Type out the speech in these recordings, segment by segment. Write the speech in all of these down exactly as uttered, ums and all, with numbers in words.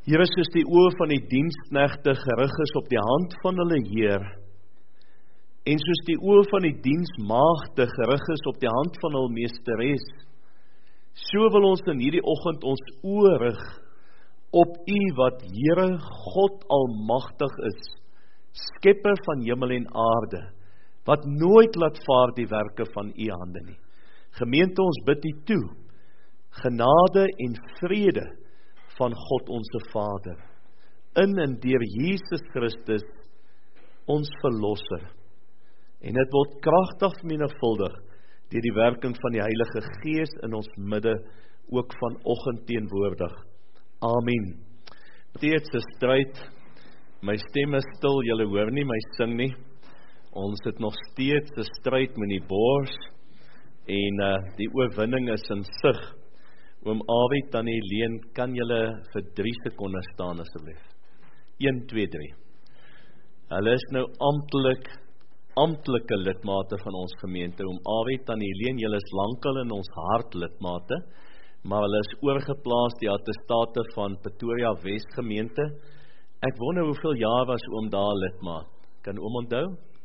Here, soos die oë van die diensknegte gerig is op die hand van hulle Heer, en soos die oë van die diensmaagde gerig is op die hand van hul meesteres, so wil ons in hierdie oggend ons oë rig op U wat Here God almagtig is, skepper van hemel en aarde, wat nooit laat vaar die werke van U hande nie. Gemeente, ons bid U toe, genade en vrede van God onse Vader, in en deur Jesus Christus, ons verlosser. En dit word kragtig menigvuldig deur die werking van die Heilige Gees in ons midde, ook vanoggend teenwoordig. Amen. Steeds 'n stryd, my stem is stil, julle hoor nie my sing nie. Ons het nog steeds 'n stryd met die bors, en uh, die oorwinning is in sig. Oom Awie, Tannie Leen, kan julle vir drie sekondes staan asseblief? een, twee, drie. Hulle is nou amptelik, amptelike lidmate van ons gemeente. Oom Awie, Tannie Leen, julle is lankal in ons hart lidmate, maar hulle is oorgeplaas die attestate van Pretoria Wes gemeente. Ek wonder hoeveel jaar was oom daar lidmaat. Kan oom onthou?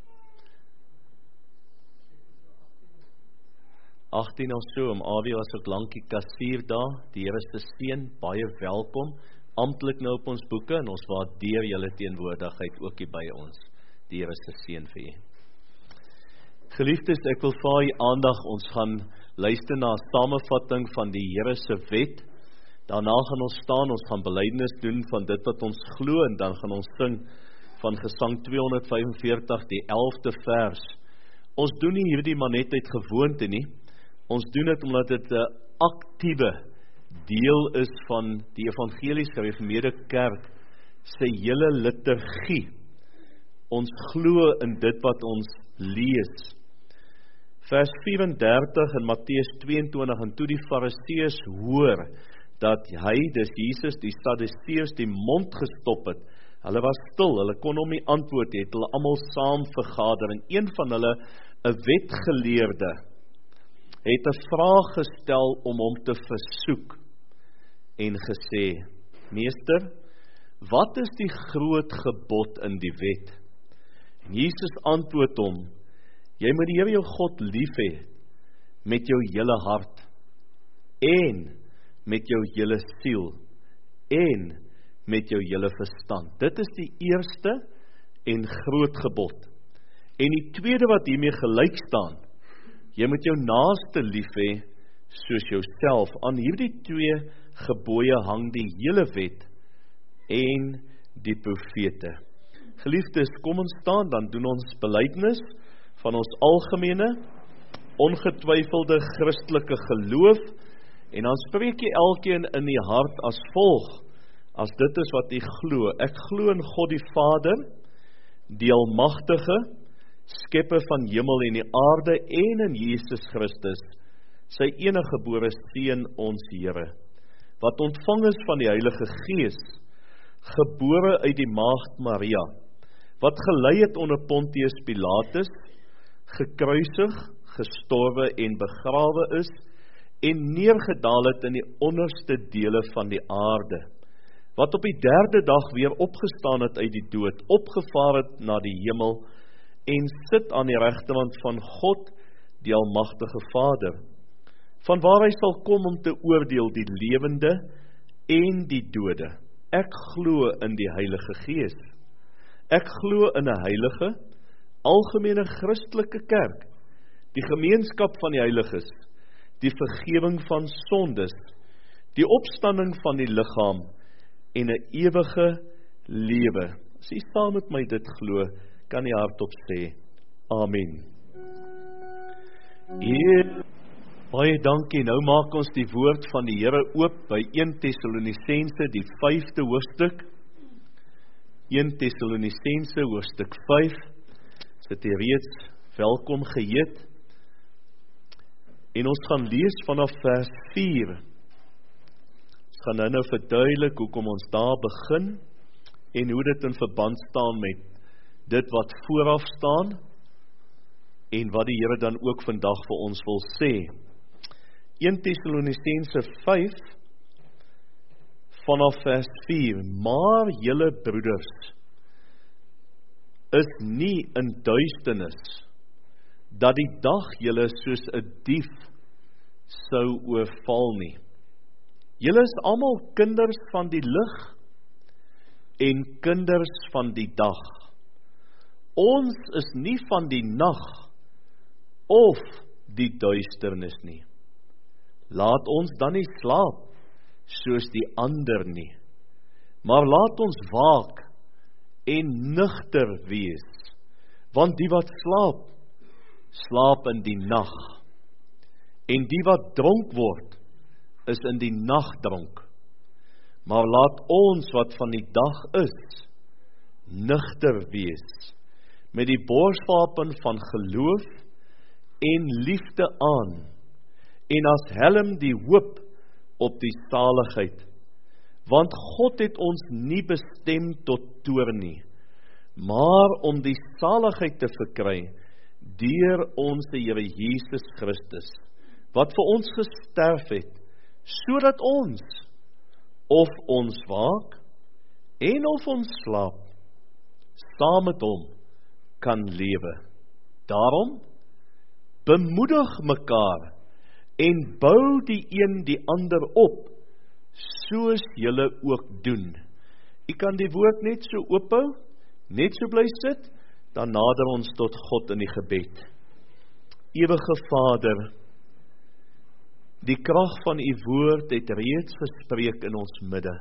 agttien of so, oom Awie was ook lankie kassier daar, die Here se seën, baie welkom, amptelik nou op ons boeke, en ons waardeer julle teenwoordigheid ook hier by ons, die Here se seën vir julle. Geliefdes, ek wil vir u aandag, ons gaan luister na 'n samevatting van die Here se wet, daarna gaan ons staan, ons gaan belydenis doen van dit wat ons glo, en dan gaan ons sing van Gesang tweehonderd vyfenveertig, die elfde vers. Ons doen nie hierdie maar net uit gewoonte nie, ons doen dit omdat dit 'n aktiewe deel is van die Evangelies Gereformeerde Kerk se hele liturgie. Ons glo in dit wat ons lees. Vers vyf-en-dertig in Matteus twee-en-twintig, en toe die Fariseërs hoor dat hy, dis Jesus, die Sadduseërs die mond gestop het, hulle was stil, hulle kon hom nie antwoord, het hulle almal saam vergader, en een van hulle, 'n wetgeleerde, het 'n vraag gestel om hom te versoek, en gesê, Meester, wat is die groot gebod in die wet? En Jesus antwoord hom, jy moet die Here jou God lief hê, met jou hele hart, en met jou hele siel, en met jou hele verstand. Dit is die eerste en groot gebod. En die tweede wat hiermee gelyk staan, jy moet jou naaste lief hê, soos jouself. Aan hierdie twee gebooie hang die hele wet en die profete. Geliefdes, kom ons staan, dan doen ons belydenis van ons algemene, ongetwyfelde Christelike geloof, en dan spreek jy elkeen in die hart as volg, as dit is wat jy glo. Ek glo in God die Vader, die almagtige, skepper van hemel en die aarde, en in Jesus Christus, sy eniggebore seun ons Here, wat ontvang is van die Heilige Gees, gebore uit die maagd Maria, wat gelei het onder Pontius Pilatus, gekruisig, gestorwe en begrawe is, en neergedaal het in die onderste dele van die aarde, wat op die derde dag weer opgestaan het uit die dood, opgevaar het na die hemel, en sit aan die regterhand van God, die almagtige Vader, van waar hy sal kom om te oordeel die lewende en die dode. Ek glo in die Heilige Gees. Ek glo in 'n heilige, algemene Christelike kerk, die gemeenskap van die heiliges, die vergewing van sondes, die opstanding van die liggaam en 'n ewige lewe. As jy saam met my dit glo, kan jy hardop sê, Amen. Heer, baie dankie, nou maak ons die woord van die Here oop by een Tessalonisense, die vyfde hoofstuk, een Tessalonisense, hoofstuk vyf, sit jy reeds welkom geheet, en ons gaan lees vanaf vers vier, ons gaan nou nou verduidelik hoekom ons daar begin, en hoe dit in verband staan met dit wat vooraf staan, en wat die Here dan ook vandag vir ons wil sê. een Tessalonisense vyf, vanaf vers vier, maar julle broeders is nie in duisternis, dat die dag julle soos 'n dief sou oorval nie. Julle is almal kinders van die lig en kinders van die dag. Ons is nie van die nag of die duisternis nie. Laat ons dan nie slaap soos die ander nie, maar laat ons waak en nugter wees, want die wat slaap, slaap in die nag, en die wat dronk word, is in die nag dronk. Maar laat ons wat van die dag is, nugter wees, met die borswapen van geloof en liefde aan, en as helm die hoop op die saligheid. Want God het ons nie bestem tot toorn nie, maar om die saligheid te verkry, deur ons Here Jesus Christus, wat vir ons gesterf het, sodat ons, of ons waak, en of ons slaap, saam met hom kan lewe. Daarom, bemoedig mekaar, en bou die een die ander op, soos julle ook doen. U kan die woord net so oophou, net so bly sit, dan nader ons tot God in die gebed. Ewige Vader, die krag van u woord het reeds gespreek in ons midde.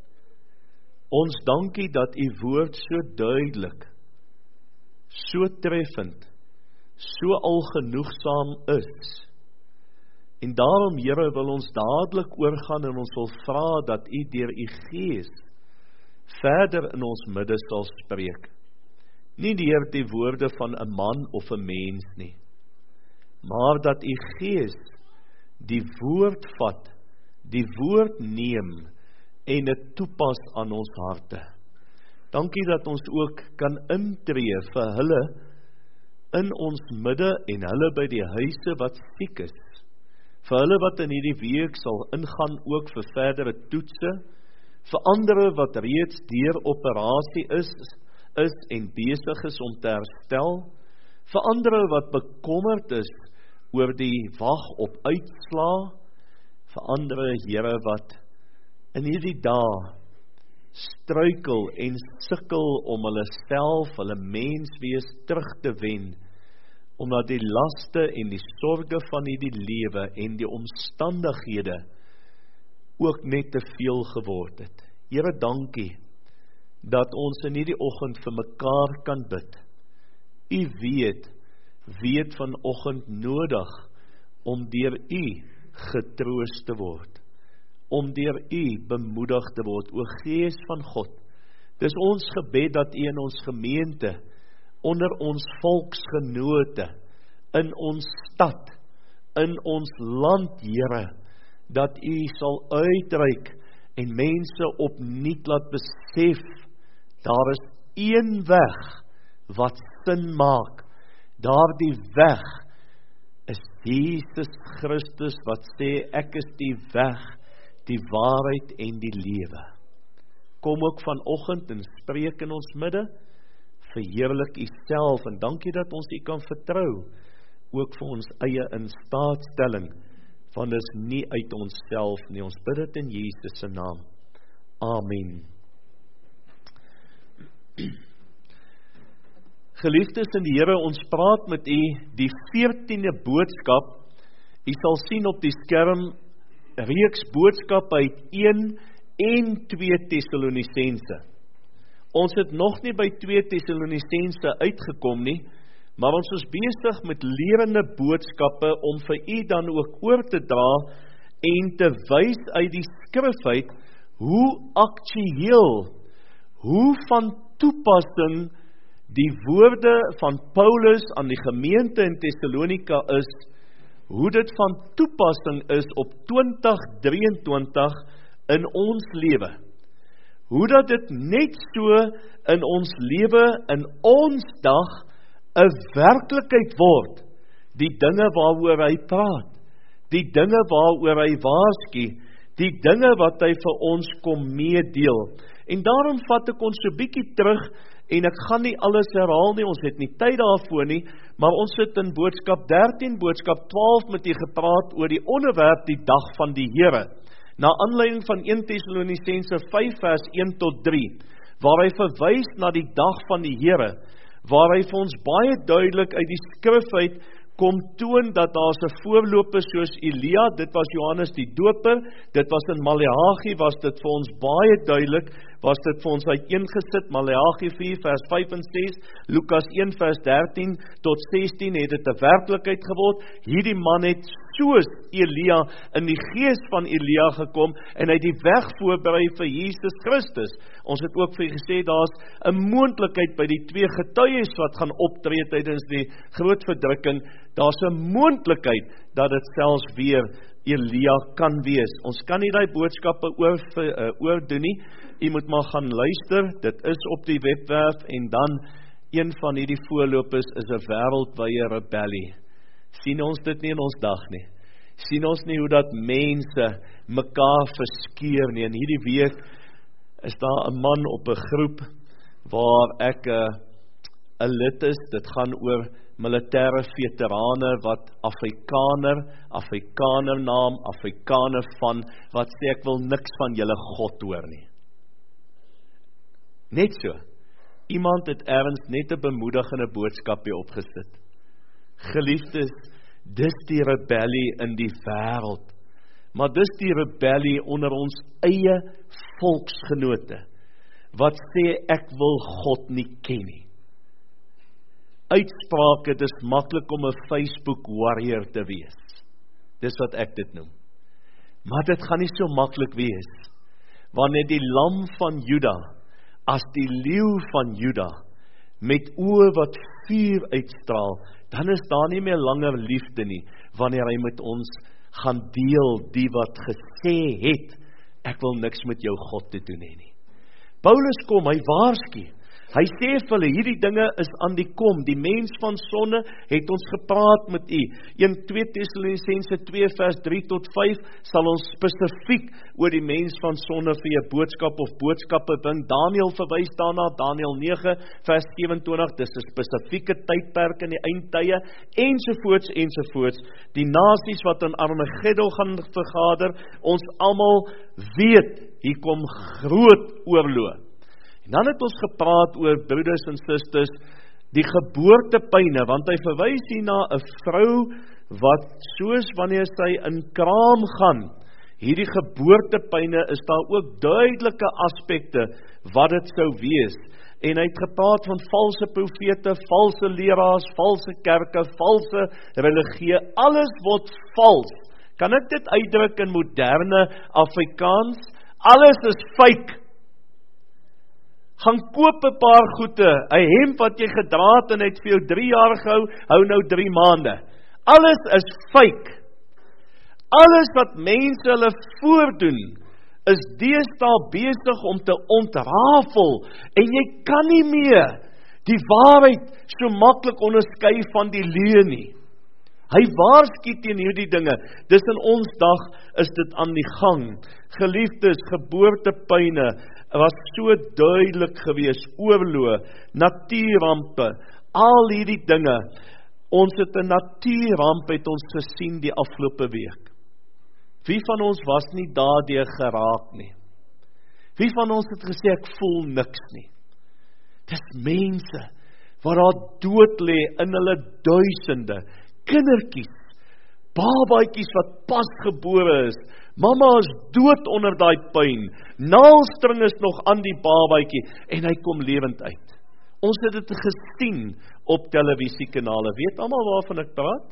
Ons dankie dat u woord so duidelik, so treffend, so algenoegsaam is. En daarom, Here, wil ons dadelik oorgaan en ons wil vra dat u deur u Gees verder in ons midde sal spreek. Nie deur die woorde van 'n man of 'n mens nie, maar dat u Gees die woord vat, die woord neem en dit toepas aan ons harte. Dankie dat ons ook kan intree vir hulle in ons midde en hulle by die huise wat siek is. Vir hulle wat in hierdie week sal ingaan ook vir verdere toetse, vir ander wat reeds deur operasie is, is en besig is om te herstel, vir ander wat bekommerd is oor die wag op uitslaa, vir ander, Here, wat in hierdie dae struikel en sukkel om hulle self, hulle menswees terug te wen, omdat die laste en die sorge van hierdie lewe en die omstandighede ook net te veel geword het. Here, dankie dat ons in hierdie oggend vir mekaar kan bid. U weet, weet vanoggend nodig om deur u getroost te word, om deur u bemoedig te word, o Gees van God. Dis ons gebed dat u in ons gemeente, onder ons volksgenote, in ons stad, in ons land, Here, dat u sal uitreik en mense opnuut laat besef, daar is een weg wat sin maak. Daardie weg is Jesus Christus wat sê, ek is die weg, die waarheid en die lewe. Kom ook vanoggend en spreek in ons midde, verheerlik u self en dankie dat ons u kan vertrou, ook vir ons eie instaatstelling, want dit is nie uit ons self nie, ons bid dit in Jesus se naam. Amen. Geliefdes in die Here, ons praat met u die veertiende boodskap. U sal sien op die skerm reeks boodskappe uit een en twee Tessalonisense. Ons het nog nie by twee Tessalonisense uitgekom nie, maar ons is besig met lerende boodskappe om vir u dan ook oor te dra en te wys uit die skrif uit hoe aktueel, hoe van toepassing die woorde van Paulus aan die gemeente in Thessalonika is, hoe dit van toepassing is op twintig drieëntwintig in ons lewe. Hoe dat dit net so in ons lewe, in ons dag, 'n werklikheid word. Die dinge waaroor hy praat, die dinge waaroor hy waarsku, die dinge wat hy vir ons kom meedeel. En daarom vat ek ons so bietjie terug, en ek gaan nie alles herhaal nie, ons het nie tyd daarvoor nie, maar ons sit in boodskap dertien, boodskap twaalf met die gepraat oor die onderwerp die dag van die Here, na aanleiding van eerste Tessalonisense vyf vers een tot drie, waar hy verwys na die dag van die Here, waar hy vir ons baie duidelik uit die skrif uit kom toon dat daar 'n voorloper soos Elia, dit was Johannes die Doper, dit was in Maleagi, was dit vir ons baie duidelik, was dit vir ons uiteengesit, Maleagi vier vers vyf en ses, Lukas een vers dertien tot sestien het dit 'n werklikheid geword. Hierdie man het soos Elia in die gees van Elia gekom en hy het die weg voorberei vir Jesus Christus. Ons het ook vir gesê daar's 'n moontlikheid by die twee getuies wat gaan optree tydens die groot verdrukking. Daar's 'n moontlikheid dat dit selfs weer Elia kan wees. Ons kan nie daai boodskappe oor, uh, oordoen nie. U moet maar gaan luister, dit is op die webwerf, en dan een van hierdie voorlopers is 'n wêreldwye rebellie. Sien ons dit nie in ons dag nie? Sien ons nie hoe dat mense mekaar verskeer nie? En hierdie week is daar 'n man op 'n groep waar ek 'n uh, 'n lid is, dit gaan oor militêre veterane wat Afrikaner, Afrikaner naam, Afrikaner van, wat sê ek wil niks van julle God hoor nie. Net so, iemand het ergens net 'n bemoedigende boodskap hier opgesit. Geliefdes, dis die rebellie in die wêreld, maar dis die rebellie onder ons eie volksgenote, wat sê ek wil God nie ken nie. Uitsprake, dis maklik om 'n Facebook warrior te wees. Dis wat ek dit noem. Maar dit gaan nie so maklik wees, wanneer die lam van Juda, as die leeu van Juda, met oë wat vuur uitstraal, dan is daar nie meer langer liefde nie, wanneer hy met ons gaan deel, die wat gesê het, ek wil niks met jou God te doen hê nie. Paulus kom, hy waarsku, hy sê vir hulle, hierdie dinge is aan die kom, die mens van sonde het ons gepraat met u. Tweede Tessalonisense twee vers drie tot vyf sal ons spesifiek oor die mens van sonde vir 'n boodskap of boodskappe bring. Daniël verwys daarna, Daniël nege vers sewentwintig, dis 'n spesifieke tydperk in die eindtye, ensovoorts ensovoorts. Die nasies wat in Armageddon gaan vergader, ons almal weet, hier kom groot oorlog. En dan het ons gepraat oor broeders en susters, die geboortepyne, want hy verwys hier na 'n vrou, wat soos wanneer sy in kraam gaan, hierdie geboortepyne is daar ook duidelike aspekte, wat dit sou wees. En hy het gepraat van valse profete, valse leraars, valse kerke, valse religie, alles word vals. Kan ek dit uitdruk in moderne Afrikaans? Alles is fake. Gaan koop 'n paar goede, 'n hemp wat jy gedra het en het vir jou drie jaar gehou, hou nou drie maande. Alles is fake. Alles wat mense hulle voordoen, is deesdae besig om te ontrafel, en jy kan nie meer die waarheid so maklik onderskei van die leuen nie. Hy waarsku teen hierdie dinge. Dis in ons dag is dit aan die gang. Geliefdes, geboortepyne was so duidelik gewees, oorlog, natuurrampe, al hierdie dinge. Ons het 'n natuurramp het ons gesien die afgelope week. Wie van ons was nie daardeur geraak nie? Wie van ons het gesê ek voel niks nie? Dis mense wat daar dood lê in hulle duisende, kindertjies, babaatjies wat pas gebore is, mamma is dood onder daai pyn, naalstring is nog aan die babaatjie, en hy kom lewend uit. Ons het dit gesien op televisiekanale, weet almal waarvan ek praat?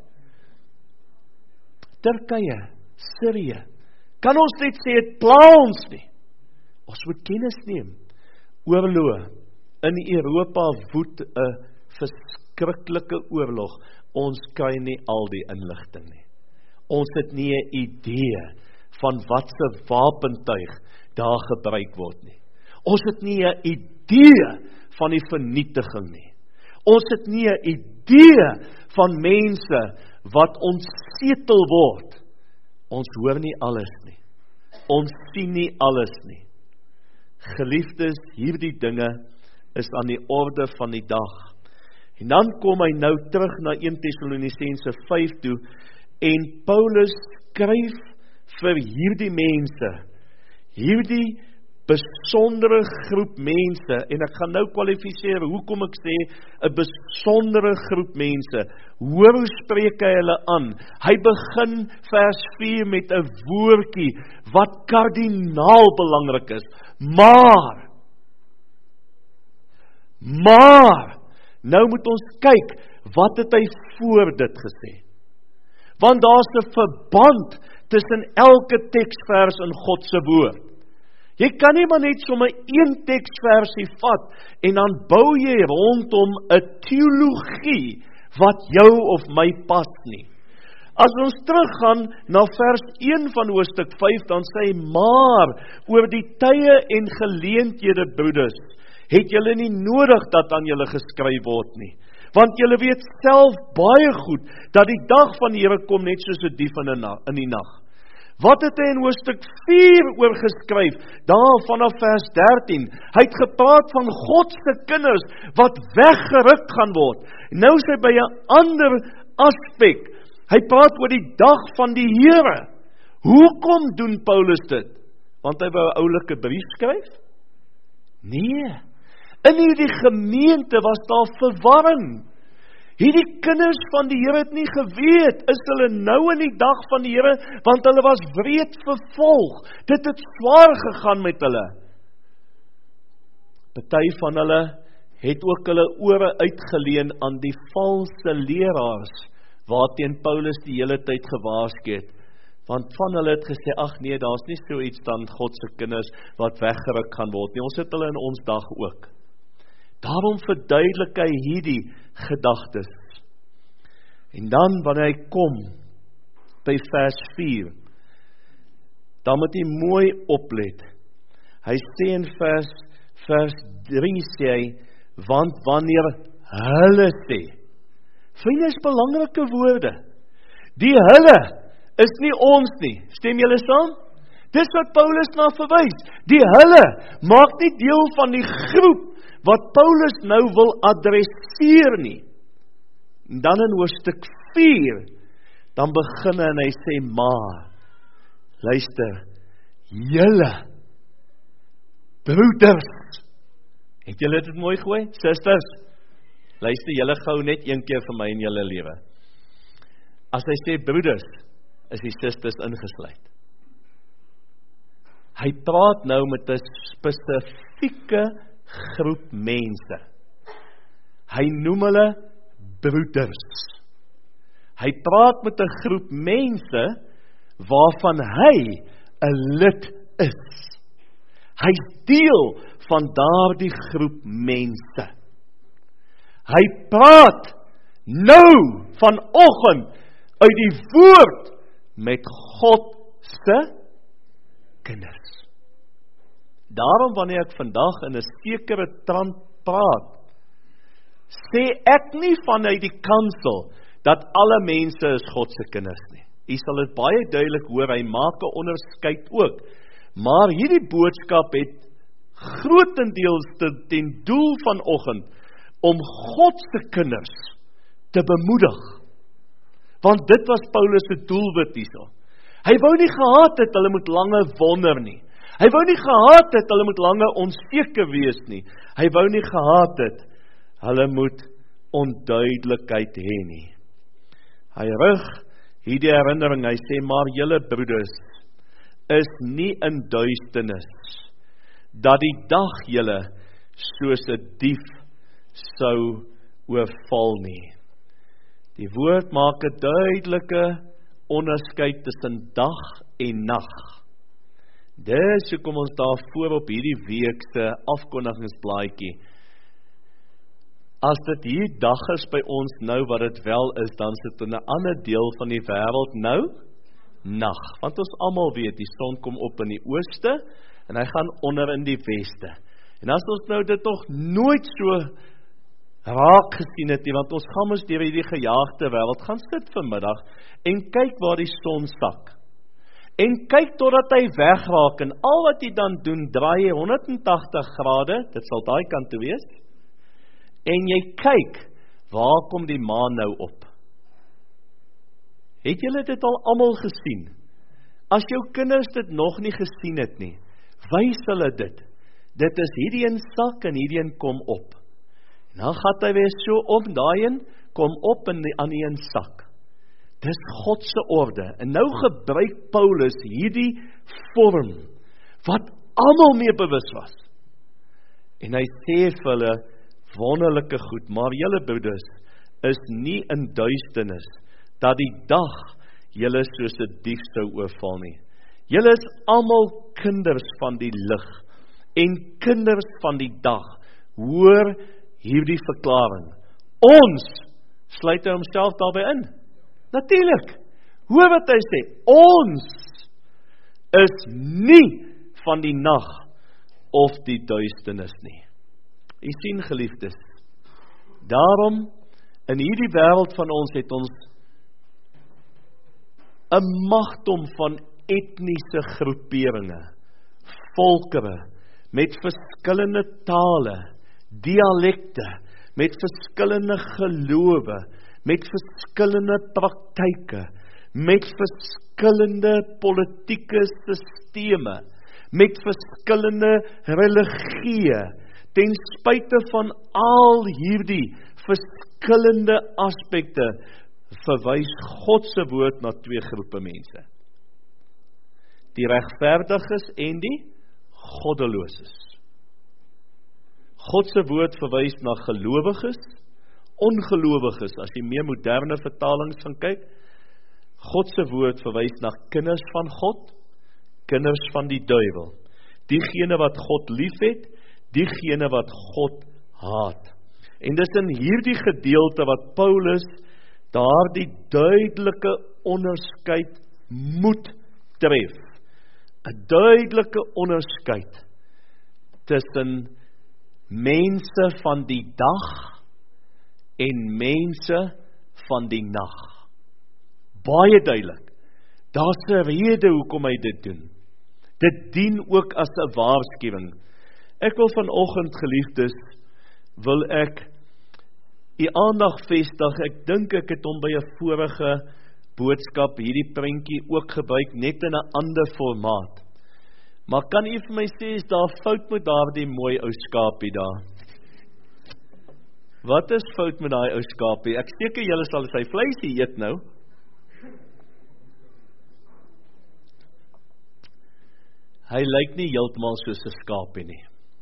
Turkye, Sirië, kan ons net sê, het pla ons nie. Ons moet kennis neem. Oorlog, in Europa woed 'n verskriklike oorlog, ons kry nie al die inligting nie. Ons het nie 'n idee van wat se wapentuig daar gebruik word nie. Ons het nie 'n idee van die vernietiging nie. Ons het nie 'n idee van mense wat ontsetel word. Ons hoor nie alles nie. Ons sien nie alles nie. Geliefdes, hierdie dinge is aan die orde van die dag. En dan kom hy nou terug na Eerste Tessalonisense vyf toe, en Paulus skryf vir hierdie mense, hierdie besondere groep mense, en ek gaan nou kwalifiseer, hoekom ek sê, 'n besondere groep mense, hoor hoe spreek hy hulle aan, hy begin vers vier met 'n woordjie, wat kardinaal belangrik is, maar, maar, nou moet ons kyk, wat het hy voor dit gesê, want daar is 'n verband, tussen elke teksvers in God se woord, jy kan nie maar net sommer een teksversie vat, en dan bou jy rondom 'n teologie, wat jou of my pas nie. As ons teruggaan na vers een van hoofstuk vyf, dan sê hy, maar, oor die tye en geleenthede, broeders, het julle nie nodig dat aan julle geskryf word nie, want julle weet self baie goed, dat die dag van die Here kom net soos 'n dief in die nag. Wat het hy in hoofstuk vier oor geskryf? Daar vanaf vers dertien. Hy het gepraat van God se kinders wat weggeruk gaan word. Nou is hy by 'n ander aspek. Hy praat oor die dag van die Here. Hoekom doen Paulus dit? Want hy wou 'n oulike brief skryf? Nee. In hierdie gemeente was daar verwarring. Hierdie kinders van die Here het nie geweet, is hulle nou in die dag van die Here, want hulle was wreed vervolg. Dit het swaar gegaan met hulle. Party van hulle het ook hulle ore uitgeleen aan die valse leraars, waarteen Paulus die hele tyd gewaarsku het. Want van hulle het gesê, ag nee, daar's nie so iets dan God se kinders wat weggeruk gaan word nie. Ons het hulle in ons dag ook. Daarom verduidelik hy hierdie gedagtes. En dan wanneer hy kom by vers vier, dan moet hy mooi oplet. Hy sê in vers, vers drie sê hy, want wanneer hulle sê, vriende, is belangrike woorde. Die hulle is nie ons nie. Stem julle saam? Dis wat Paulus na verwys. Die hulle maak nie deel van die groep wat Paulus nou wil adresseer nie. En dan in hoofstuk vier, dan begin hy en hy sê, maar, luister, julle, broeders, het julle dit mooi gehoor, sisters, luister, julle gou net een keer vir my in julle lewe. As hy sê broeders, is die sisters ingesluit. Hy praat nou met 'n spesifieke groep mense. Hy noem hulle broeders. Hy praat met 'n groep mense waarvan hy 'n lid is. Hy's deel van daardie groep mense. Hy praat nou vanoggend uit die woord met God se kinders. Daarom wanneer ek vandag in 'n sekere trant praat, sê ek nie vanuit die kansel dat alle mense is God se kinders nie. U sal dit baie duidelik hoor, hy maak 'n onderskeid ook. Maar hierdie boodskap het grootendeels ten doel vanoggend om God se kinders te bemoedig. Want dit was Paulus se doelwit hierso. Hy wou nie gehad het hulle moet lange wonder nie. Hy wou nie gehad het hulle moet lange onseker wees nie. Hy wou nie gehad het hulle moet onduidelikheid hê nie. Hy rig hierdie herinnering, hy sê, maar julle broeders is nie in duisternis, dat die dag julle soos 'n dief sou oorval nie. Die woord maak 'n duidelike onderskeid tussen dag en nag. Dis hoekom ons daarvoor op hierdie week se afkondigingsblaadjie, as dit hier dag is by ons nou wat dit wel is, dan sit in 'n ander deel van die wêreld nou nag. Want ons almal weet, die son kom op in die ooste en hy gaan onder in die weste. En as ons nou dit nog nooit so raak gesien het nie, want ons gaan ons deur hierdie gejaagde wêreld gaan sit vanmiddag en kyk waar die son sak. en kyk totdat hy wegraak, en al wat hy dan doen, draai hy honderd en tagtig grade, dit sal daai kant toe wees, en jy kyk, waar kom die maan nou op? Het julle dit al almal gesien? As jou kinders dit nog nie gesien het nie, wys hulle dit. Dit is hierdie een sak en hierdie een kom op. En dan gaan hy weer so om, daai een kom op in die, aan die een sak. Dis God se orde. En nou gebruik Paulus hierdie vorm, wat almal mee bewus was. En hy sê vir hulle, wonderlike goed, maar julle broeders, is nie in duisternis, dat die dag julle soos 'n dief sou oorval nie. Julle is almal kinders van die lig, en kinders van die dag. Hoor hierdie verklaring. Ons, sluit hy homself daarby in? Natuurlik. Hoor wat hy sê, ons is nie van die nag of die duisternis nie. U sien, geliefdes, daarom, in hierdie wêreld van ons het ons 'n magdom van etniese groeperinge, volkere, met verskillende tale, dialekte, met verskillende gelowe, met verskillende praktyke, met verskillende politieke sisteme, met verskillende religieë, ten spyte van al hierdie verskillende aspekte, verwys God se woord na twee groepe mense. Die regverdiges en die goddeloses. God se woord verwys na gelowiges, ongelowiges, as jy meer moderne vertalings gaan kyk. God se woord verwys na kinders van God, kinders van die duiwel. Diegene wat God liefhet, diegene wat God haat. En dis in hierdie gedeelte wat Paulus daardie duidelike onderskeid moet tref. 'n Duidelike onderskeid tussen mense van die dag en mense van die nag. Baie duidelik. Daar's 'n rede hoekom hy dit doen. Dit dien ook as 'n waarskuwing. Ek wil vanoggend, geliefdes, wil ek u aandag vestig. Ek dink ek het hom by 'n vorige boodskap hierdie prentjie ook gebruik, net in 'n ander formaat. Maar kan u vir my sê, is daar fout met daardie mooi ou skapie daar? Wat is fout met daai ou skapie? Ek seker julle sal sy vleisie eet nou. Hy lyk nie heeltemal soos 'n skapie nie.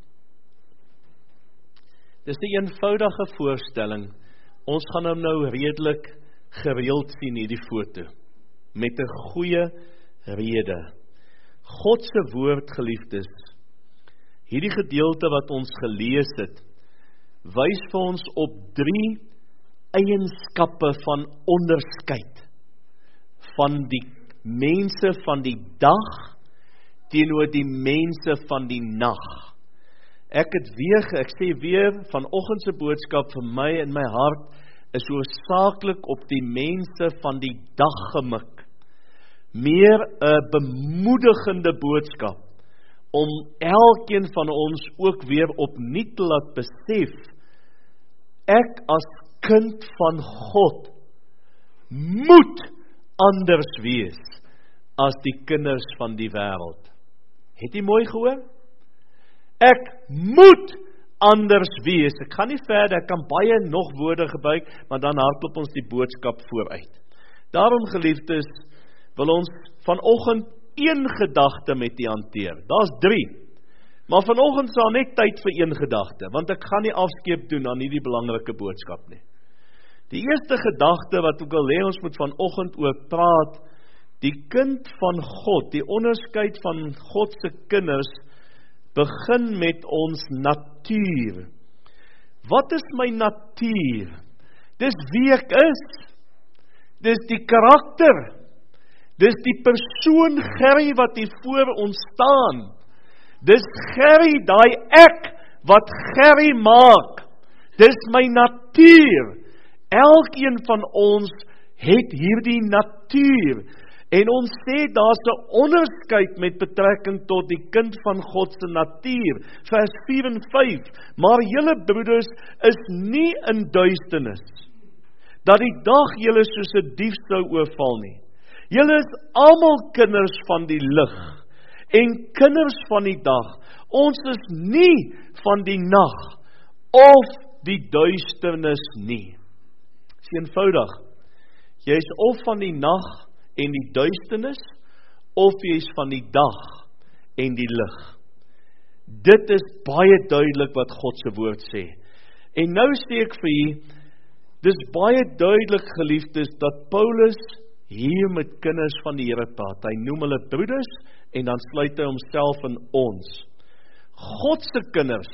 Dis 'n eenvoudige voorstelling. Ons gaan hom nou redelik gereeld sien hierdie foto, met 'n goeie rede. God se woord, geliefdes, hierdie gedeelte wat ons gelees het, wys vir ons op drie eienskappe van onderskeid van die mense van die dag teenoor die mense van die nag. Ek het weer, ek sê weer, vanoggend se boodskap vir my in my hart is hoofsaaklik op die mense van die dag gemik. Meer 'n bemoedigende boodskap om elkeen van ons ook weer opnuut te laat besef, ek as kind van God moet anders wees as die kinders van die wêreld. Het jy mooi gehoor? Ek moet anders wees. Ek gaan nie verder, ek kan baie nog woorde gebruik, maar dan hardloop ons die boodskap vooruit. Daarom, geliefdes, wil ons vanoggend een gedagte met u hanteer. Daar's drie. Maar vanoggend is daar net tyd vir een gedagte, want ek gaan nie afskeep doen aan hierdie belangrike boodskap nie. Die eerste gedagte wat ek wil hê ons moet vanoggend oor praat, die kind van God, die onderskeid van God se kinders, begin met ons natuur. Wat is my natuur? Dis wie ek is. Dis die karakter. Dis die persoon Gerry wat hier voor ons staan. Dis Gerry, daai ek wat Gerry maak. Dis my natuur. Elkeen van ons het hierdie natuur. En ons sê daar's 'n onderskeid met betrekking tot die kind van God se natuur, vers vier en vyf, maar julle broeders is nie in duisternis, dat die dag julle soos 'n dief sou oorval nie. Julle is almal kinders van die lig, en kinders van die dag. Ons is nie van die nag, of die duisternis nie. Dis eenvoudig. Jy is of van die nag en die duisternis, of jy is van die dag en die lig. Dit is baie duidelik wat God se woord sê. En nou sê ek vir u, dis baie duidelik, geliefdes, dat Paulus hier met kinders van die Here praat. Hy noem hulle broeders, en dan sluit hy homself in ons. God se kinders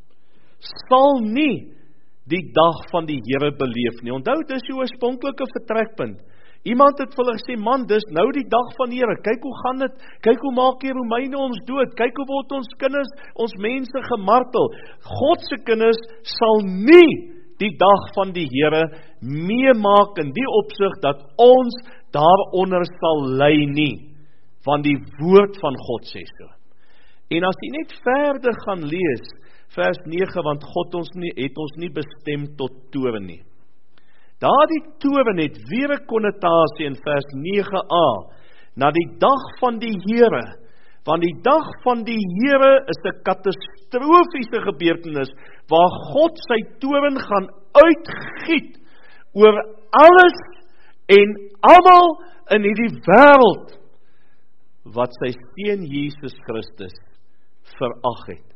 sal nie die dag van die Here beleef nie. Onthou, dis die oorspronklike vertrekpunt. Iemand het vir hulle gesê, man, dis nou die dag van die Here. Kyk hoe gaan dit, kyk hoe maak die Romeine ons dood, kyk hoe word ons kinders, ons mense gemartel. God se kinders sal nie die dag van die Here meemaak in die opsig dat ons daaronder sal ly nie, want die woord van God sê so. En as jy net verder gaan lees, vers nege, want God ons nie, het ons nie bestem tot toorn nie. Daardie toorn het weer 'n konnotasie in vers nege a, na die dag van die Here, want die dag van die Here is 'n katastrofiese gebeurtenis, waar God sy toorn gaan uitgiet, oor alles en almal in hierdie wêreld, wat sy seun Jesus Christus verag het.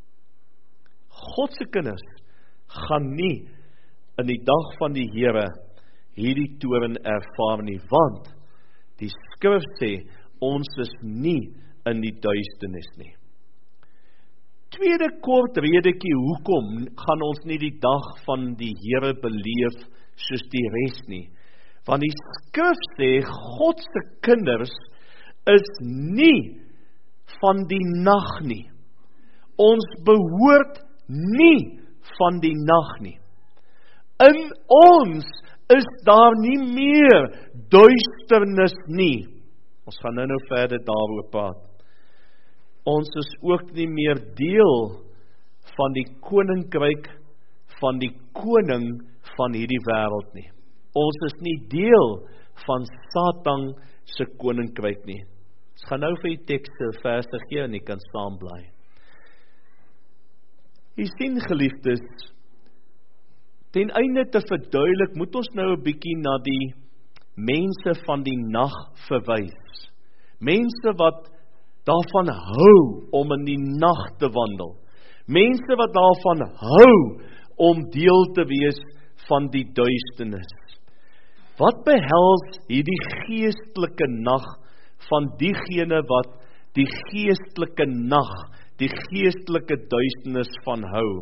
God se kinders gaan nie in die dag van die Here hierdie toorn ervaar nie, want die skrif sê, ons is nie in die duisternis nie. Tweede kort redekie, hoekom gaan ons nie die dag van die Here beleef soos die res nie? Want die skrif sê, God se kinders is nie van die nag nie. Ons behoort nie van die nag nie. In ons is daar nie meer duisternis nie. Ons gaan nou nou verder daaroor praat. Ons is ook nie meer deel van die koninkryk van die koning van hierdie wêreld nie. Ons is nie deel van Satan se koninkryk nie. Ons gaan nou vir die tekste verse gee en jy kan saam bly. Jy sien, geliefdes, ten einde te verduidelik, moet ons nou 'n bietjie na die mense van die nag verwys. Mense wat daarvan hou om in die nag te wandel. Mense wat daarvan hou om deel te wees van die duisternis. Wat behels hierdie geestelike nag van diegene wat die geestelike nag, die geestelike duisternis van hou?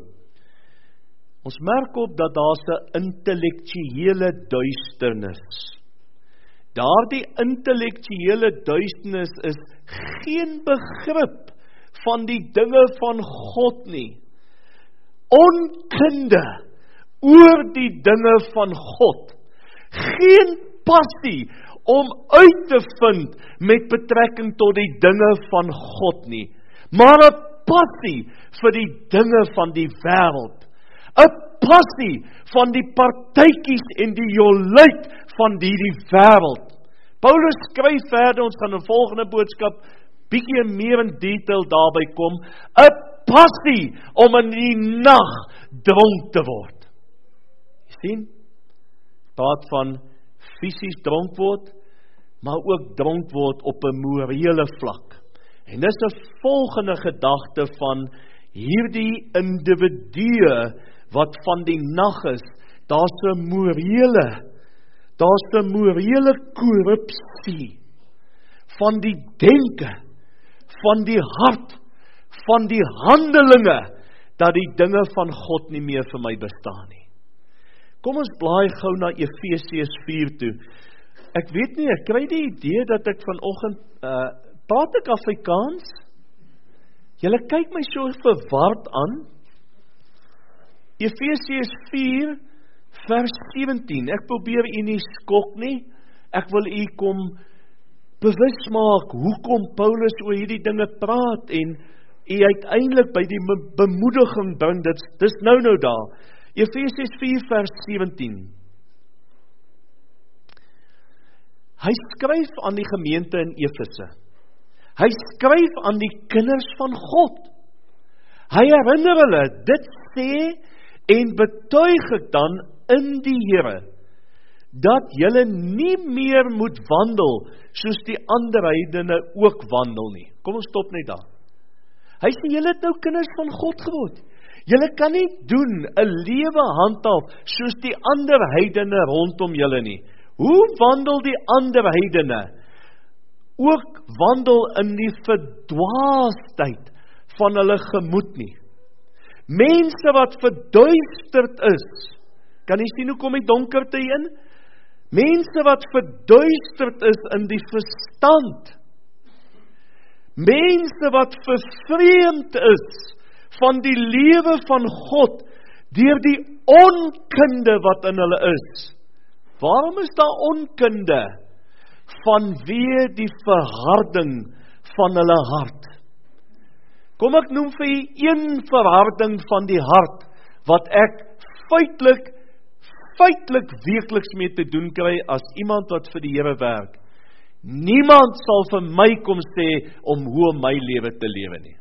Ons merk op dat daar 'n intellektuele duisternis. Daardie intellektuele duisternis is geen begrip van die dinge van God nie. Onkunde oor die dinge van God. Geen passie om uit te vind met betrekking tot die dinge van God nie, maar 'n passie vir die dinge van die wêreld. 'n Passie van die partytjies en die joluit van hierdie wêreld. Paulus skryf verder, ons gaan in volgende boodskap bietjie meer in detail daarby kom, 'n passie om in die nag dronk te word. Jy sien, praat van fisies dronk word, maar ook dronk word op 'n morele vlak. En dis 'n volgende gedagte van hierdie individue wat van die nag is. Daar's 'n morele, daar's 'n morele korrupsie van die denke, van die hart, van die handelinge, dat die dinge van God nie meer vir my bestaan nie. Kom ons blaai gou na Efesiërs vier toe. Ek weet nie, ek kry die idee dat ek vanoggend, uh, praat ek Afrikaans? Julle kyk my so verward aan. Efesiërs vier vers sewentien, ek probeer u nie skok nie, ek wil u kom bewus maak, hoekom Paulus oor hierdie dinge praat, en hy uiteindelik by die bemoediging bring, dit dis nou nou daar. Efesiërs vier vers sewentien. Hy skryf aan die gemeente in Efese. Hy skryf aan die kinders van God. Hy herinner hulle, dit sê en betuig ek dan in die Here, dat julle nie meer moet wandel soos die ander heidene ook wandel nie. Kom ons stop net daar. Hy sê, julle het nou kinders van God geword. Julle kan nie doen 'n lewe handhaaf soos die ander heidene rondom julle nie. Hoe wandel die ander heidene? Ook wandel in die verdwaasdheid van hulle gemoed nie. Mense wat verduisterd is, kan jy sien hoe kom die donkerte in? Mense wat verduisterd is in die verstand. Mense wat vervreemd is van die lewe van God, deur die onkunde wat in hulle is. Waarom is daar onkunde? Vanweë die verharding van hulle hart. Kom ek noem vir u een verharding van die hart, wat ek feitlik, feitlik weekliks mee te doen kry, as iemand wat vir die Here werk. Niemand sal vir my kom sê, om hoe om my lewe te lewe nie.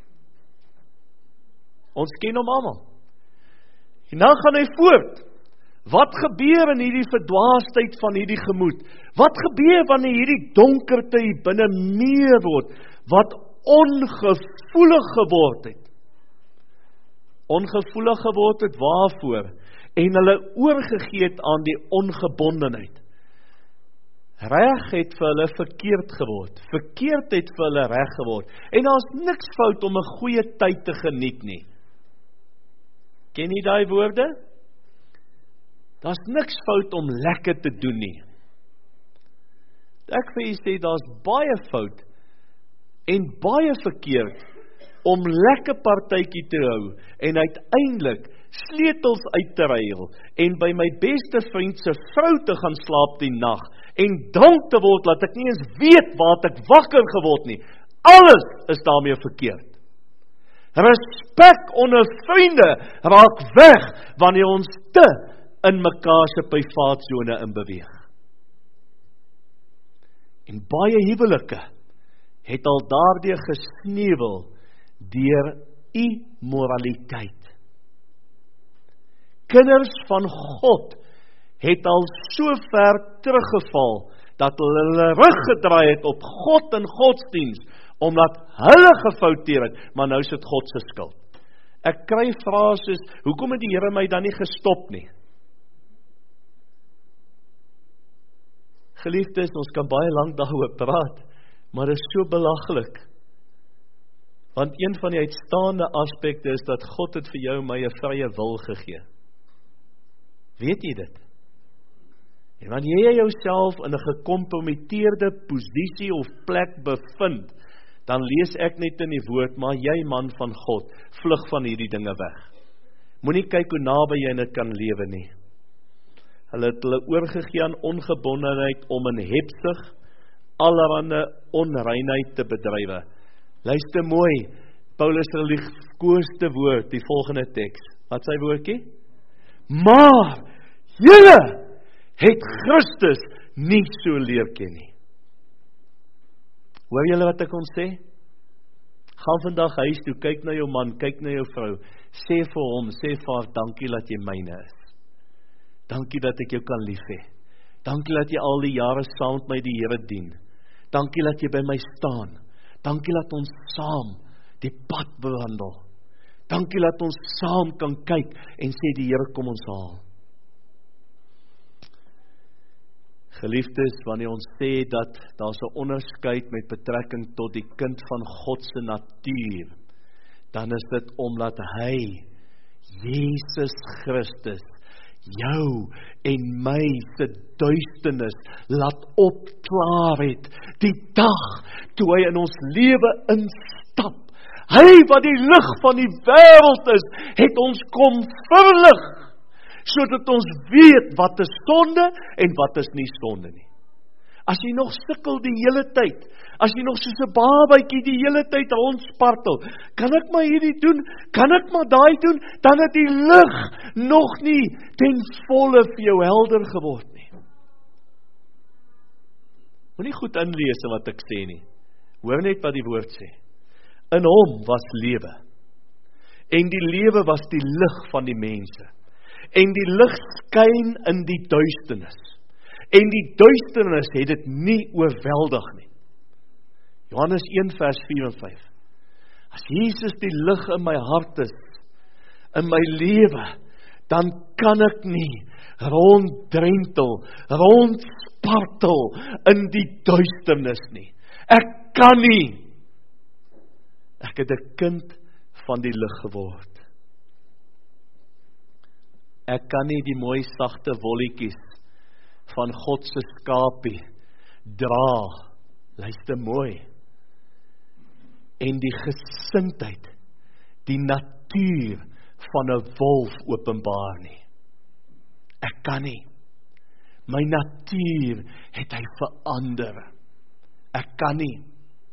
Ons ken hom almal. En dan gaan hy voort. Wat gebeur in hierdie verdwaasdheid van hierdie gemoed? Wat gebeur wanneer hierdie donkerte hier binne meer word, wat ongevoelig geword het? Ongevoelig geword het waarvoor? En hulle oorgegee het aan die ongebondenheid. Reg het vir hulle verkeerd geword. Verkeerd het vir hulle reg geword. En daar is niks fout om 'n goeie tyd te geniet nie. Ken jy daai woorde? Daar is niks fout om lekker te doen nie. Ek vir jy sê, daar is baie fout en baie verkeerd om lekker partytjie te hou en uiteindelik sleutels uit te ruil en by my beste vriend se vrou te gaan slaap die nag en dronk te word, laat ek nie eens weet waar ek wakker geword nie. Alles is daarmee verkeerd. Respek onder vriende raak weg wanneer ons te in mekaar se privaatsone in beweeg. En baie huwelike het al daardeur gesneuwel deur immoraliteit. Kinders van God het al so ver teruggeval dat hulle hulle rug gedraai het op God en godsdienst, omdat hulle gefouteer het, maar nou is dit God se skuld. Ek kry vrae soos, hoekom het die Here my dan nie gestop nie? Geliefdes, ons kan baie lank daaroor praat, maar dit is so belaglik. Want een van die uitstaande aspekte is dat God het vir jou en my 'n vrye wil gegee. Weet jy dit? En wanneer jy jouself in 'n gekompromiteerde posisie of plek bevind, dan lees ek net in die woord, maar jy man van God, vlug van hierdie dinge weg. Moenie kyk hoe naby jy dit kan lewe nie. Hulle het hulle oorgegee aan ongebondenheid om in hebsig allerhande onreinheid te bedrywe. Luister mooi, Paulus religieusste woord, die volgende teks. Wat sy woordjie? Maar julle het Christus nie so leer ken nie. Hoor julle wat ek ons sê? Gaan vandag huis toe, kyk na jou man, kyk na jou vrou, sê vir hom, sê vir haar, dankie dat jy myne is. Dankie dat ek jou kan lief hê. Dankie dat jy al die jare saam met my die Here dien. Dankie dat jy by my staan. Dankie dat ons saam die pad bewandel. Dankie dat ons saam kan kyk en sê die Here kom ons haal. Geliefdes, wanneer ons sê dat daar 'n onderskeid met betrekking tot die kind van God se natuur, dan is dit omdat hy, Jesus Christus, jou en my se duisternis laat opklaar het, die dag toe hy in ons lewe instap. Hy wat die lig van die wêreld is, het ons kom verlig, sodat ons weet wat is sonde en wat is nie sonde nie. As jy nog sukkel die hele tyd, as jy nog soos 'n babatjie die hele tyd rondspartel, kan ek maar hierdie doen, kan ek maar daai doen, dan het die lig nog nie ten volle vir jou helder geword nie. Moenie goed inlees wat ek sê nie. Hoor net wat die woord sê. In hom was lewe. En die lewe was die lig van die mense. En die lig skyn in die duisternis. En die duisternis het dit nie oorweldig nie. Johannes een vers vier en vyf. As Jesus die lig in my hart is, in my lewe, dan kan ek nie ronddrentel, rondspartel in die duisternis nie. Ek kan nie. Ek het 'n kind van die lig geword. Ek kan nie die mooi sagte wolletjies van God se skapie dra, luister mooi, en die gesindheid, die natuur van 'n wolf openbaar nie. Ek kan nie. My natuur het hy verander. Ek kan nie.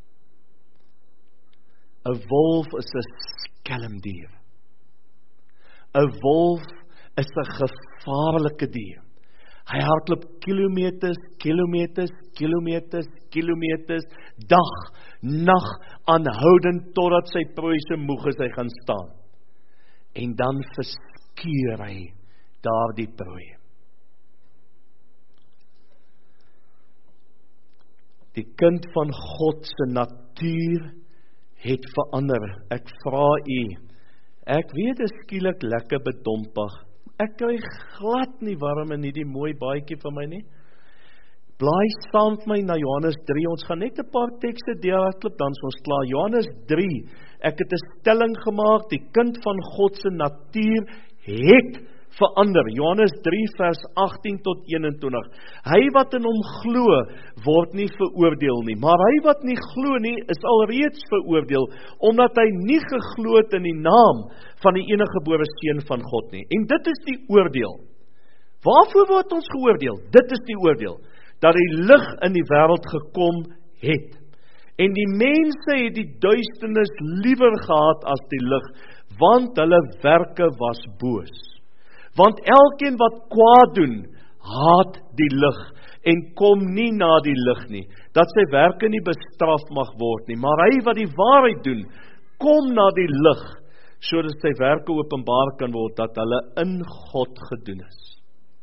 'n wolf is 'n skelmdier. 'n wolf is 'n gevaarlike dier. Hy hardloop kilometers, kilometers, kilometers, kilometers, dag, nag, aanhoudend totdat sy prooi se moeg is, hy gaan staan. En dan verskeur hy daardie prooi. Die kind van God se natuur het verander. Ek vra u, ek weet dit skielik lekker bedompig. Ek kry glad nie warm in hierdie mooi baadjie van my nie. Blaai saam met my na Johannes drie, ons gaan net 'n paar tekste deurhardloop, dan is ons klaar. Johannes drie, ek het 'n stelling gemaak, die kind van God se natuur het verander. Johannes drie vers agttien tot eenentwintig. Hy wat in hom glo, word nie veroordeel nie, maar hy wat nie glo nie, is alreeds veroordeel, omdat hy nie geglo het in die naam van die eniggebore seun van God nie. En dit is die oordeel. Waarvoor word ons geoordeel? Dit is die oordeel, dat die lig in die wêreld gekom het. En die mense het die duisternis liewer gehad as die lig, want hulle werke was boos. Want elkeen wat kwaad doen, haat die lig, en kom nie na die lig nie, dat sy werke nie bestraf mag word nie, maar hy wat die waarheid doen, kom na die lig, sodat sy werke openbaar kan word, dat hulle in God gedoen is.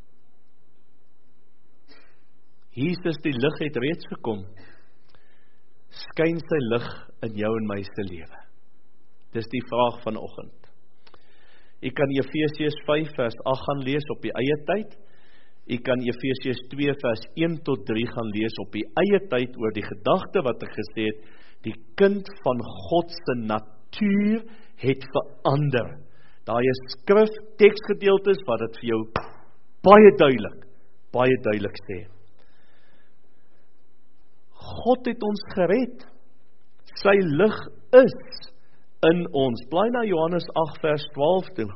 Jesus die lig het reeds gekom, skyn sy lig in jou en my se lewe. Dis die vraag vanoggend. U kan Efesiërs vyf vers agt gaan lees op die eie tyd. U kan Efesiërs twee vers een tot drie gaan lees op die eie tyd oor die gedagte wat ek gesê het, die kind van God se natuur het verander. Daar is skrif, teksgedeeltes wat dit vir jou baie duidelik, baie duidelik sê. God het ons gered. Sy lig is in ons. Blaai na Johannes agt vers twaalf toe.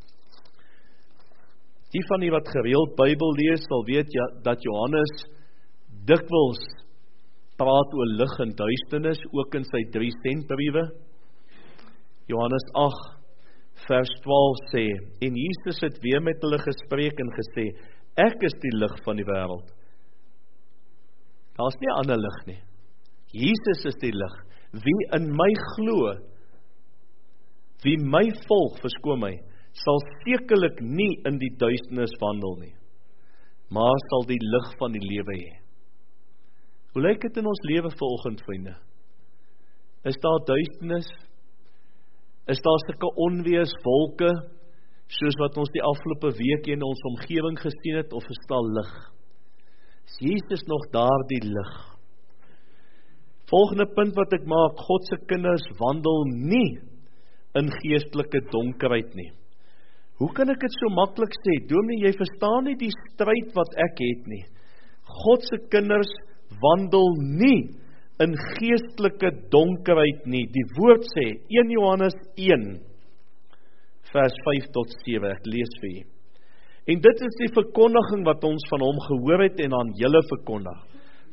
Die van die wat gereeld Bybel lees, sal weet ja, dat Johannes dikwels praat oor lig en duisternis, ook in sy drie sentbriewe. Johannes agt vers twaalf sê, en Jesus het weer met hulle gespreek en gesê, ek is die lig van die wêreld. Daar is nie 'n ander lig nie. Jesus is die lig. Wie in my glo, wie my volg, verskoon my, sal sekerlik nie in die duisternis wandel nie, maar sal die lig van die lewe hê. Hoe lyk dit in ons lewe vanoggend, vriende? Is daar duisternis? Is daar sulke onweerswolke, soos wat ons die afgelope week in ons omgewing gesien het, of is daar lig? Is Jesus nog daar die lig? Volgende punt wat ek maak, God se kinders wandel nie in geestelike donkerheid nie. Hoe kan ek dit so maklik sê? Dominee, jy verstaan nie die stryd wat ek het nie. God se kinders wandel nie in geestelike donkerheid nie. Die woord sê, een Johannes een, vers vyf tot sewe, ek lees vir u. En dit is die verkondiging wat ons van hom gehoor het en aan julle verkondig.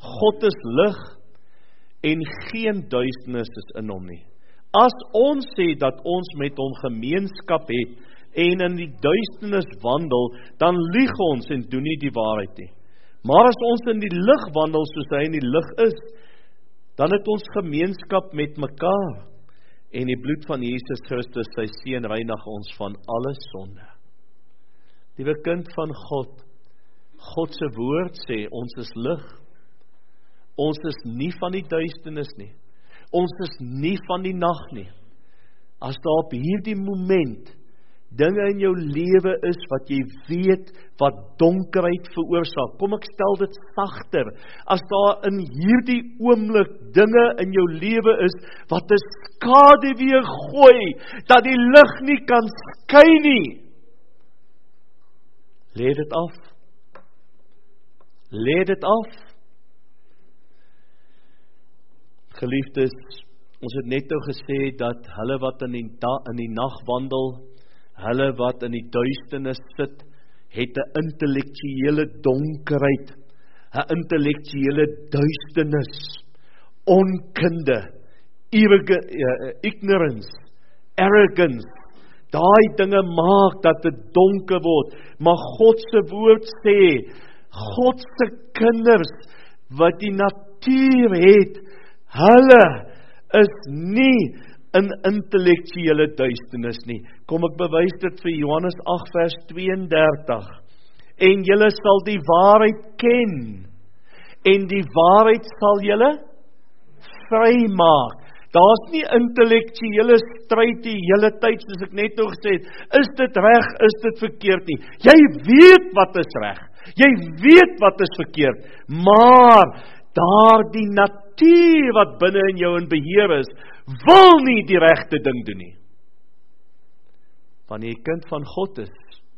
God is lig en geen duisternis is in hom nie. As ons sê dat ons met hom gemeenskap het en in die duisternis wandel, dan lieg ons en doen nie die waarheid nie. Maar as ons in die lig wandel soos hy in die lig is, dan het ons gemeenskap met mekaar. En die bloed van Jesus Christus, sy seun, reinig ons van alle sonde. Liewe kind van God, God se woord sê, ons is lig. Ons is nie van die duisternis nie. Ons is nie van die nag nie. As daar op hierdie moment dinge in jou lewe is wat jy weet wat donkerheid veroorsaak, kom ek stel dit sagter, as daar in hierdie oomblik dinge in jou lewe is wat 'n skaduwee gooi, dat die lig nie kan skyn nie, lê dit af. Lê dit af. Geliefdes, ons het net nou gesê dat hulle wat in die, in die nag wandel, hulle wat in die duisternis sit, het 'n intellektuele donkerheid, 'n intellektuele duisternis, onkunde, ignorance, arrogance. Daai dinge maak dat dit donker word, maar God se woord sê, God se kinders wat die natuur het, hulle is nie in intellektuele duisternis nie. Kom ek bewys dit vir Johannes agt vers tweeëndertig. En julle sal die waarheid ken, en die waarheid sal julle vrymaak. Daar's nie intellektuele stryd die hele tyd, soos ek net nou gesê het, is dit reg, is dit verkeerd nie. Jy weet wat is reg, jy weet wat is verkeerd, maar daar die natuur wat binne in jou in beheer is, wil nie die regte ding doen nie. Wanneer jy kind van God is,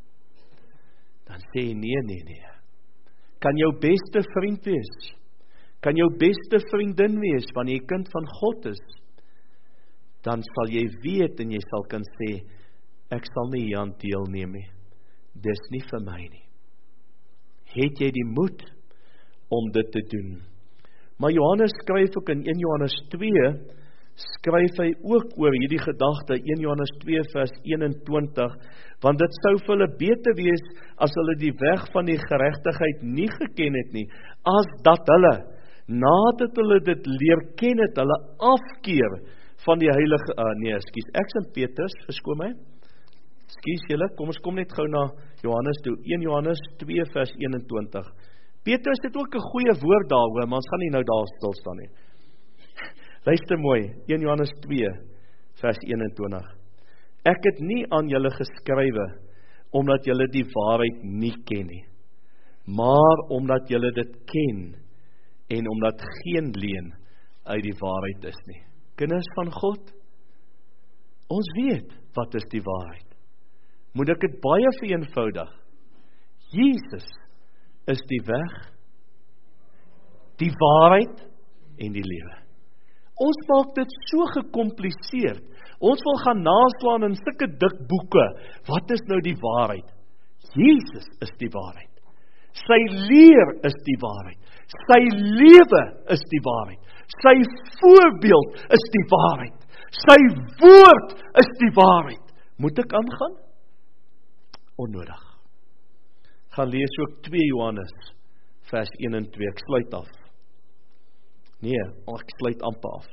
dan sê jy nee, nee, nee. Kan jou beste vriend wees, kan jou beste vriendin wees, wanneer jy kind van God is, dan sal jy weet en jy sal kan sê, ek sal nie hier aan deelneem nie. Dis nie vir my nie. Het jy die moed om dit te doen? Maar Johannes skryf ook in een Johannes twee, skryf hy ook oor hierdie gedagte, een Johannes twee vers eenentwintig, want dit sou vir hulle beter wees, as hulle die weg van die geregtigheid nie geken het nie, as dat hulle, nadat hulle dit leer ken het, hulle afkeer van die heilige, uh, nee, excuse, ek is in Petrus, verskoon my, excuse julle, kom ons kom net gou na Johannes toe, een Johannes twee vers eenentwintig, Petrus het ook 'n goeie woord daaroor, maar ons gaan nie nou daar stil staan nie. Luister mooi, een Johannes twee vers eenentwintig, ek het nie aan julle geskrywe, omdat julle die waarheid nie ken nie, maar omdat julle dit ken, en omdat geen leuen uit die waarheid is nie. Kinders van God, ons weet wat is die waarheid. Moet ek dit baie vereenvoudig? Jesus is die weg, die waarheid en die lewe. Ons maak dit so gekompliseerd. Ons wil gaan naslaan in sulke dik boeke. Wat is nou die waarheid? Jesus is die waarheid. Sy leer is die waarheid. Sy lewe is die waarheid. Sy voorbeeld is die waarheid. Sy woord is die waarheid. Moet ek aangaan? Onnodig. Gaan lees ook twee Johannes vers een en twee. Ek sluit af. Nee, ek sluit amper af.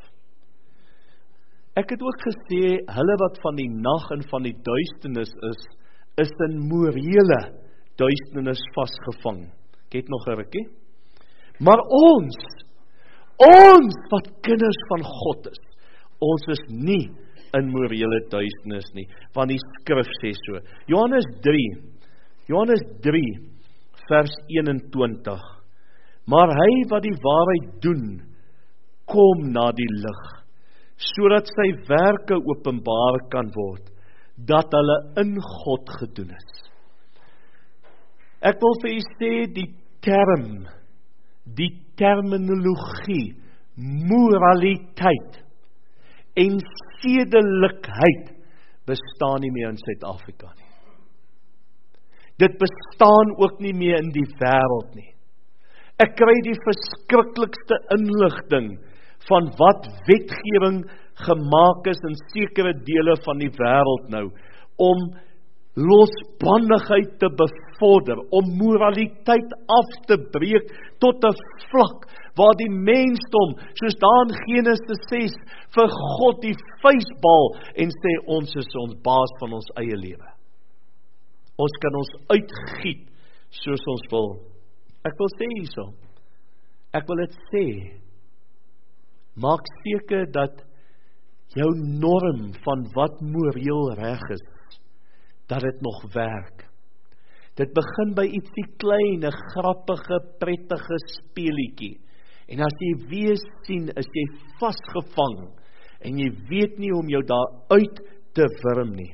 Ek het ook gesê, hulle wat van die nag en van die duisternis is, is in morele duisternis vasgevang. Ek het nog 'n rukkie. Maar ons, ons wat kinders van God is, ons is nie in morele duisternis nie, want die skrif sê so. Johannes drie, Johannes drie, vers eenentwintig. Maar hy wat die waarheid doen, kom na die lig, sodat sy werke openbaar kan word, dat hulle in God gedoen is. Ek wil vir u sê, die term, die terminologie, moraliteit en sedelikheid bestaan nie meer in Suid-Afrika nie. Dit bestaan ook nie meer in die wêreld nie. Ek kry die verskriklikste inligting van wat wetgewing gemaak is in sekere dele van die wêreld nou, om losbandigheid te bevorder, om moraliteit af te breek tot 'n vlak waar die mensdom, soos daar in Genesis ses, vir God die vuisbal en sê ons is ons baas van ons eie lewe. Ons kan ons uitgiet soos ons wil. Ek wil sê hierso, ek wil dit sê, maak seker dat jou norm van wat moreel reg is, dat dit nog werk. Dit begin by ietsie klein, 'n grappige, prettige speelietjie. En as jy weer sien, is jy vasgevang, en jy weet nie om jou daar uit te wurm nie.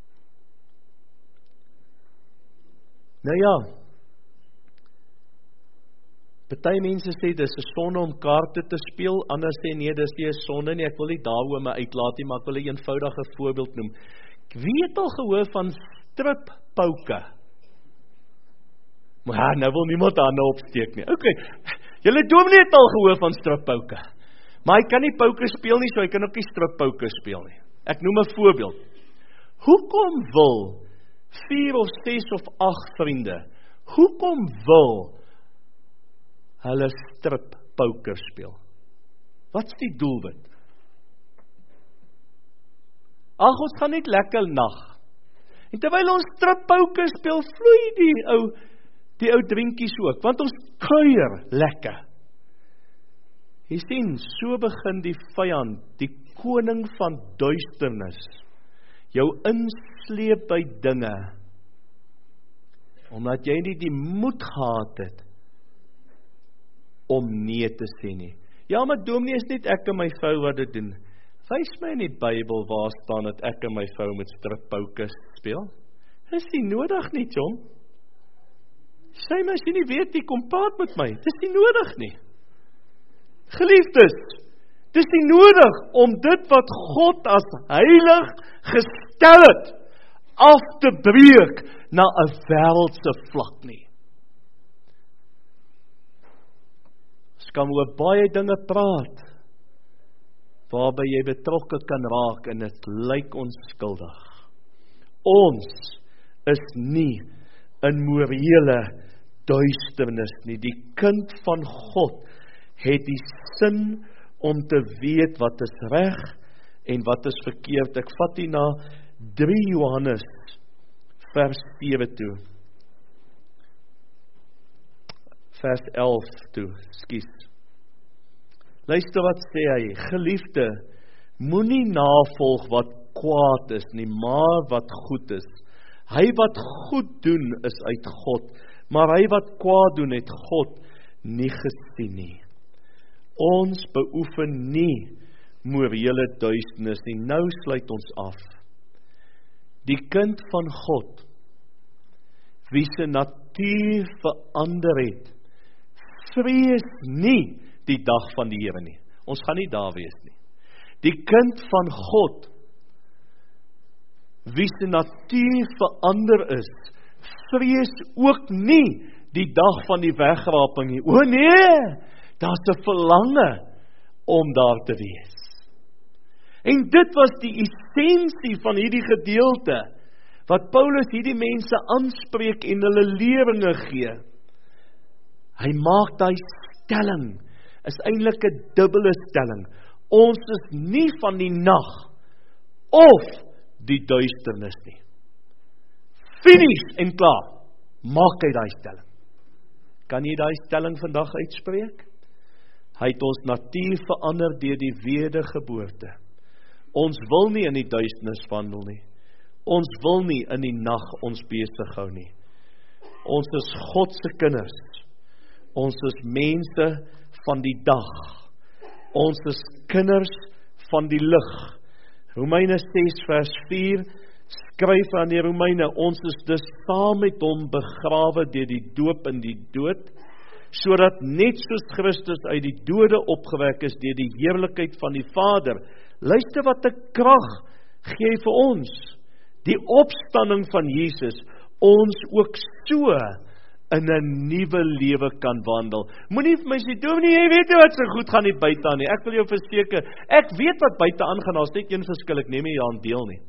Nou ja, party mense sê, dis 'n sonde om kaarte te speel, ander sê, nee, dis nie 'n sonde nie, ek wil nie daaroor my uitlaat nie, maar ek wil 'n eenvoudige voorbeeld noem. Wie het al gehoor van strippoker? Maar nou wil niemand hande opsteek nie. Ok, julle dominee het al gehoor van strippoker, maar hy kan nie poker speel nie, so hy kan ook nie strippoker speel nie. Ek noem 'n voorbeeld. Hoekom wil vier of ses of agt vriende, hoekom wil hulle strippoker speel? Wat's die doelwit? Ag, ons gaan net lekker nag. En terwyl ons strippoker speel, vloei die ou die ou drinkies ook, want ons kuier lekker. Jy sien, so begin die vyand, die koning van duisternis, jou insleep by dinge, omdat jy nie die moed gehad het om nee te sê nie. Ja, maar dominee, is net ek en my vrou wat dit doen. Wys my in die Bybel waar staan dat ek en my vrou met strippoker speel. Dis nie nodig nie, jong. Sê my as jy nie weet nie, kom praat met my. Dis nie nodig nie. Geliefdes, dis nie nodig om dit wat God as heilig gestel het, af te breek na 'n wêreldse vlak nie. Ons kan oor baie dinge praat, waarby jy betrokke kan raak en dit lyk onskuldig. Ons is nie in morele duisternis nie. Die kind van God het die sin om te weet wat is reg en wat is verkeerd. Ek vat hier na drie Johannes vers sewe toe. Vers elf toe, skus. Luister wat sê hy, geliefde, moenie navolg wat kwaad is nie, maar wat goed is. Hy wat goed doen is uit God, maar hy wat kwaad doen het God nie gesien nie. Ons beoefen nie morele duisternis nie. Nou sluit ons af. Die kind van God, wie se natuur verander het, vrees nie die dag van die Here nie. Ons gaan nie daar wees nie. Die kind van God, wie se natuur verander is, vrees ook nie die dag van die wegraping nie. O nee, daar's 'n verlange om daar te wees. En dit was die essensie van hierdie gedeelte, wat Paulus hierdie mense aanspreek en hulle leringe gee. Hy maak daai stelling, is eintlik 'n dubbele stelling. Ons is nie van die nag of die duisternis nie. Finish en klaar. Maak hy daai stelling. Kan jy daai stelling vandag uitspreek? Hy het ons natuur verander deur die wedergeboorte. Ons wil nie in die duisternis wandel nie. Ons wil nie in die nag ons besig hou nie. Ons is God se kinders. Ons is mense van die dag. Ons is kinders van die lig. Romeine ses vers vier skryf aan die Romeine, ons is dus saam met hom begrawe deur die doop in die dood, sodat net soos Christus uit die dode opgewek is deur die heerlikheid van die Vader. Luister wat 'n krag gee vir ons. Die opstanding van Jesus, ons ook so in 'n nuwe lewe kan wandel. Moenie vir my sê, dominee, jy weet nie wat so goed gaan nie buite aan nie. Ek wil jou verseker, ek weet wat buite aangaan, daar's net een verskil, ek neem nie aan deel nie.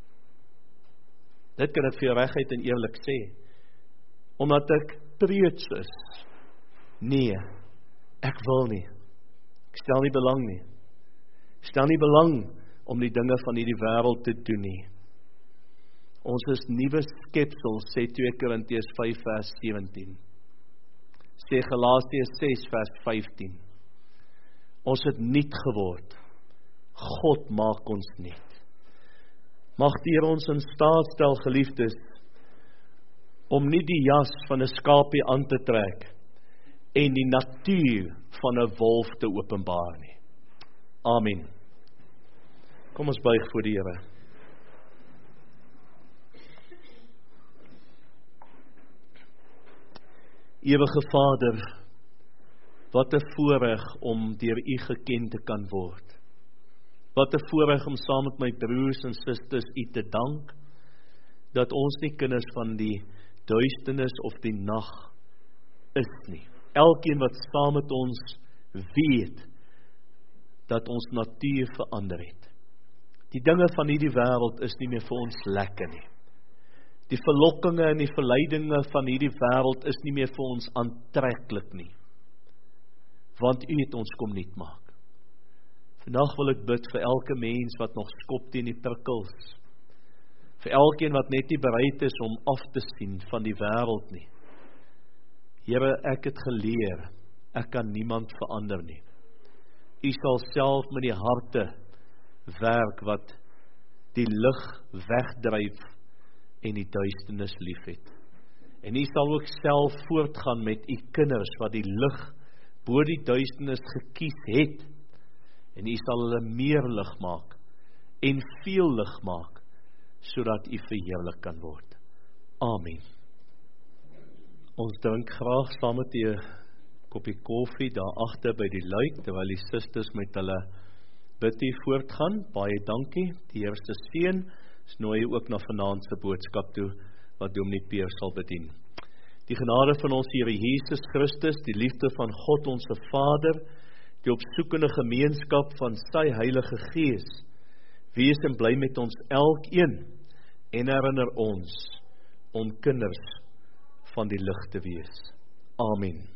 Dit kan ek vir jou reguit en eerlik sê, omdat ek treuts is. Nee, ek wil nie. Ek stel nie belang nie. Ek stel nie belang om die dinge van hierdie wêreld te doen nie. Ons is nuwe skepsels, sê twee Korintiërs vyf vers sewentien. Sê Galasiërs ses vers vyftien. Ons het nuut geword. God maak ons nuut. Mag die Here ons in staat stel, geliefdes, om nie die jas van 'n skaapie aan te trek en die natuur van 'n wolf te openbaar nie. Amen. Kom ons buig voor die Here. Ewige Vader, wat 'n voorreg om deur U geken te kan word. Wat 'n voorreg om saam met my broers en susters U te dank, dat ons nie kinders van die duisternis of die nag is nie. Elkeen wat saam met ons weet, dat ons natuur verander het. Die dinge van hierdie wêreld is nie meer vir ons lekker nie. Die verlokkinge en die verleidinge van hierdie wêreld is nie meer vir ons aantreklik nie. Want U het ons kom nuut maak. Vandag wil ek bid vir elke mens wat nog skop teen die prikkels. Vir elkeen wat net nie bereid is om af te sien van die wêreld nie. Here, ek het geleer, ek kan niemand verander nie. U sal self met die harte werk wat die lig wegdryf en die duisternis liefhet. En U sal ook self voortgaan met U kinders wat die lig bo die duisternis gekies het. En U sal hulle meer lig maak en veel lig maak, sodat U verheerlik kan word. Amen. Ons drink graag saam met U 'n koppie koffie daar agter by die luik, terwyl die susters met hulle bidtie voortgaan. Baie dankie, die Here se seën. Ons nooi U ook na vanaand se boodskap toe, wat Dominee Peer sal bedien. Die genade van ons Here Jesus Christus, die liefde van God ons Vader, die opsoekende gemeenskap van sy Heilige Gees, wees en bly met ons elkeen, en herinner ons om kinders van die lig te wees. Amen.